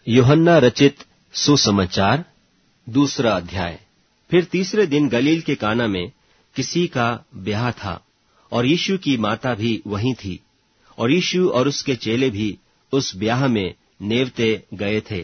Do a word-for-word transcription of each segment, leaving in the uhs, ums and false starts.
यूहन्ना रचित सुसमाचार दूसरा अध्याय। फिर तीसरे दिन गलील के काना में किसी का ब्याह था और यीशु की माता भी वहीं थी, और यीशु और उसके चेले भी उस ब्याह में नेवते गए थे।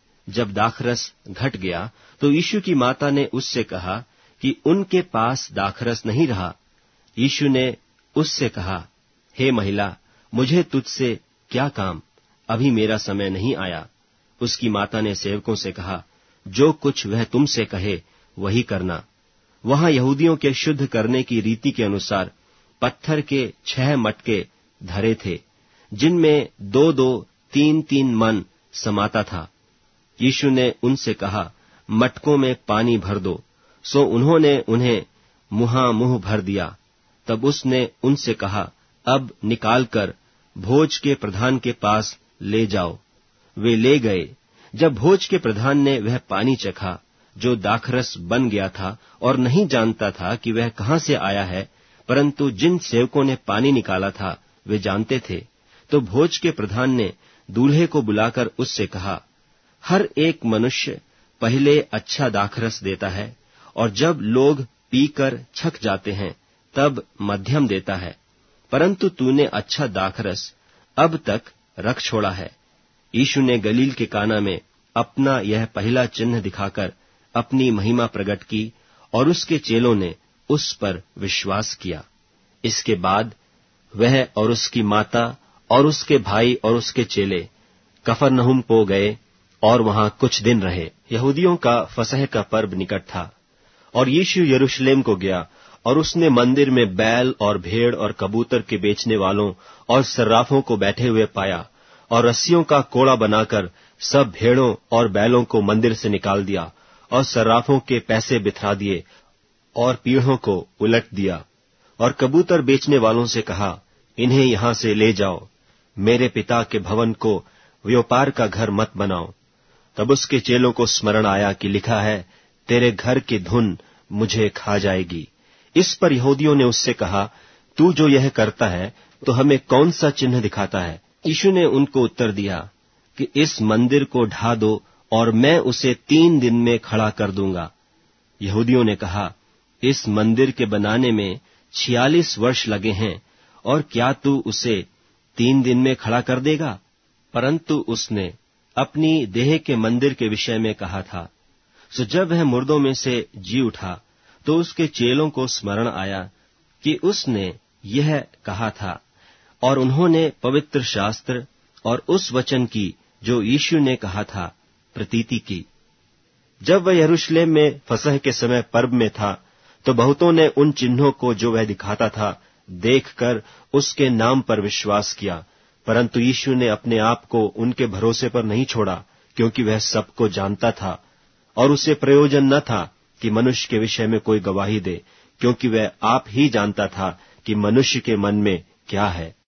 जब दाखरस घट गया तो यीशु की माता ने उससे कहा कि उनके पास दाखरस नहीं रहा। यीशु ने उससे कहा, हे महिला, मुझे तुझसे क्या काम, अभी मेरा समय नहीं आया। उसकी माता ने सेवकों से कहा, जो कुछ वह तुमसे कहे वही करना। वहां यहूदियों के शुद्ध करने की रीति के अनुसार पत्थर के छह मटके धरे थे, जिनमें दो दो तीन तीन मन समाता था। यीशु ने उनसे कहा, मटकों में पानी भर दो। सो उन्होंने उन्हें मुहां-मुंह भर दिया। तब उसने उनसे कहा, अब निकालकर भोज के प्रधान के पास ले जाओ। वे ले गए। जब भोज के प्रधान ने वह पानी चखा जो दाखरस बन गया था, और नहीं जानता था कि वह कहां से आया है, परंतु जिन सेवकों ने पानी निकाला था वे जानते थे, तो भोज के प्रधान ने दूल्हे को बुलाकर उससे कहा, हर एक मनुष्य पहले अच्छा दाखरस देता है, और जब लोग पीकर छक जाते हैं तब मध्यम देता है, परंतु तूने अच्छा दाखरस अब तक रख छोड़ा है। यीशु ने गलील के काना में अपना यह पहला चिन्ह दिखाकर अपनी महिमा प्रकट की, और उसके चेलों ने उस पर विश्वास किया। इसके बाद वह और उसकी माता और उसके भाई और उसके चेले कफरनहूम को गए और वहां कुछ दिन रहे। यहूदियों का फसह का पर्व निकट था, और यीशु यरूशलेम को गया, और उसने मंदिर में बैल और भेड़ और कबूतर के बेचने वालों और सर्राफों को बैठे हुए पाया, और रस्सियों का कोड़ा बनाकर सब भेड़ों और बैलों को मंदिर से निकाल दिया, और सर्राफों के पैसे बिथरा दिए, और पीढ़ों को उलट दिया। और कबूतर बेचने वालों से कहा, इन्हें यहां से ले जाओ, मेरे पिता के भवन को व्यापार का घर मत बनाओ। तब उसके चेलों को स्मरण आया कि लिखा है, तेरे घर की धुन मुझे खा जाएगी। इस पर यहूदियों ने उससे कहा, तू जो यह करता है तो हमें कौन सा चिन्ह दिखाता है? यीशु ने उनको उत्तर दिया कि इस मंदिर को ढा दो और मैं उसे तीन दिन में खड़ा कर दूंगा। यहूदियों ने कहा, इस मंदिर के बनाने में छियालीस वर्ष लगे हैं, और क्या तू उसे तीन दिन में खड़ा कर देगा? परंतु उसने अपनी देह के मंदिर के विषय में कहा था। सो जब वह मुर्दों में से जी उठा तो उसके चेलों को स्मरण आया कि उसने यह कहा था, और उन्होंने पवित्र शास्त्र और उस वचन की जो यीशु ने कहा था प्रतीति की। जब वह यरूशलेम में फसह के समय पर्व में था, तो बहुतों ने उन चिन्हों को जो वह दिखाता था देखकर उसके नाम पर विश्वास किया, परंतु यीशु ने अपने आप को उनके भरोसे पर नहीं छोड़ा, क्योंकि वह सबको जानता था, और उसे प्रयोजन न था कि मनुष्य के विषय में कोई गवाही दे, क्योंकि वह आप ही जानता था कि मनुष्य के मन में क्या है।